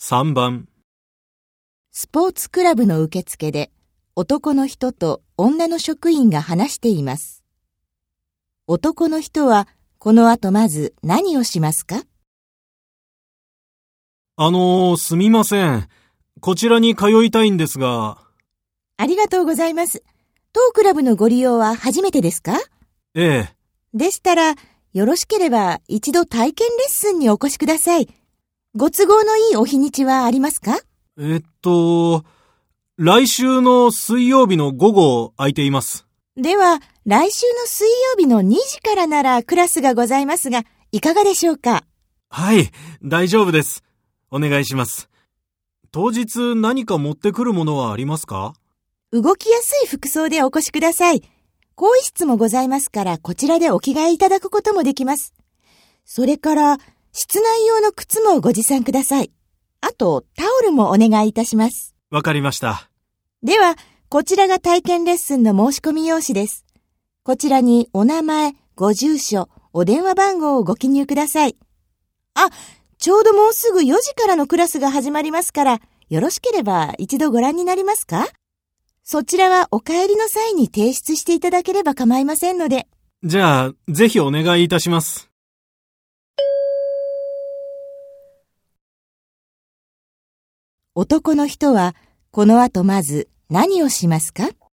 3番。 スポーツクラブの受付で男の人と女の職員が話しています。男の人はこの後まず何をしますか？ すみません。こちらに通いたいんですが。 ありがとうございます。当クラブのご利用は初めてですか？ ええ。 でしたら、よろしければ一度体験レッスンにお越しください。ご都合のいいお日にちはありますか？ 来週の水曜日の午後空いています。 では、来週の水曜日の2時からならクラスがございますが、いかがでしょうか？ はい、大丈夫です。お願いします。当日何か持ってくるものはありますか？ 動きやすい服装でお越しください。更衣室もございますから、こちらでお着替えいただくこともできます。それから、室内用の靴もご持参ください。あと、タオルもお願いいたします。 わかりました。 では、こちらが体験レッスンの申し込み用紙です。こちらにお名前、ご住所、お電話番号をご記入ください。ちょうどもうすぐ4時からのクラスが始まりますから、よろしければ一度ご覧になりますか？そちらはお帰りの際に提出していただければ構いませんので。 じゃあ、ぜひお願いいたします。 男の人はこの後まず何をしますか？